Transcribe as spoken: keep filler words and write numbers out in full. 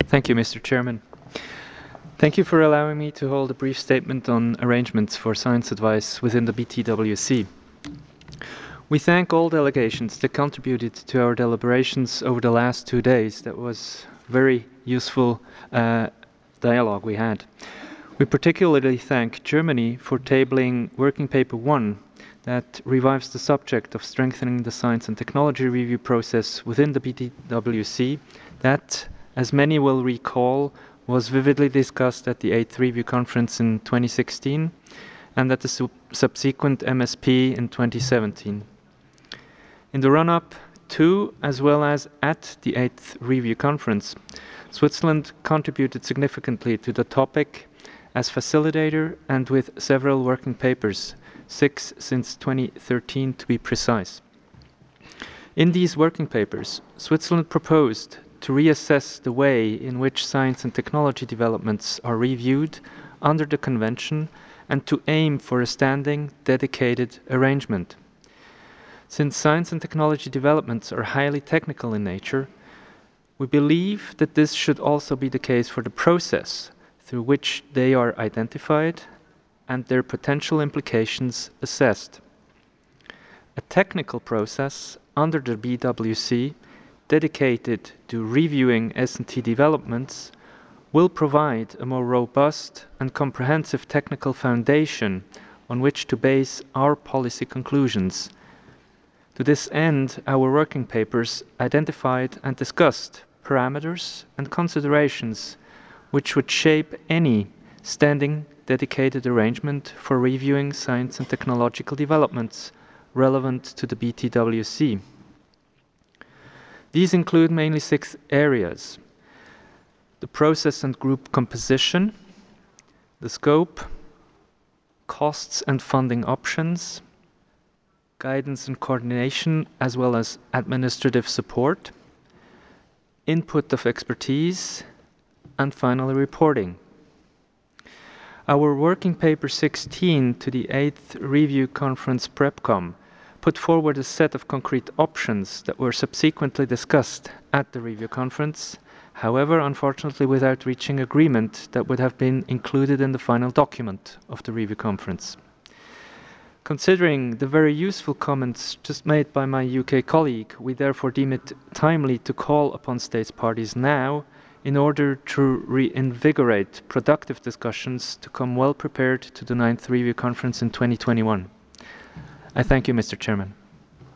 Thank you, Mister Chairman. Thank you for allowing me to hold a brief statement on arrangements for science advice within the B T W C. We thank all delegations that contributed to our deliberations over the last two days. That was very useful uh, dialogue we had. We particularly thank Germany for tabling Working Paper one that revives the subject of strengthening the science and technology review process within the B T W C that, as many will recall, was vividly discussed at the eighth Review Conference in twenty sixteen and at the sub subsequent M S P in twenty seventeen. In the run-up to, as well as at the eighth Review Conference, Switzerland contributed significantly to the topic as facilitator and with several working papers, six since twenty thirteen to be precise. In these working papers, Switzerland proposed to reassess the way in which science and technology developments are reviewed under the Convention and to aim for a standing, dedicated arrangement. Since science and technology developments are highly technical in nature, we believe that this should also be the case for the process through which they are identified and their potential implications assessed. A technical process under the B W C dedicated to reviewing S and T developments will provide a more robust and comprehensive technical foundation on which to base our policy conclusions. To this end, our working papers identified and discussed parameters and considerations which would shape any standing dedicated arrangement for reviewing science and technological developments relevant to the B T W C. These include mainly six areas: the process and group composition, the scope, costs and funding options, guidance and coordination as well as administrative support, input of expertise, and finally reporting. Our working paper sixteen to the eighth Review Conference PrepCom put forward a set of concrete options that were subsequently discussed at the review conference, however, unfortunately without reaching agreement that would have been included in the final document of the review conference. Considering the very useful comments just made by my U K colleague, we therefore deem it timely to call upon states parties now in order to reinvigorate productive discussions to come well prepared to the ninth Review Conference in twenty twenty-one. I thank you, Mister Chairman.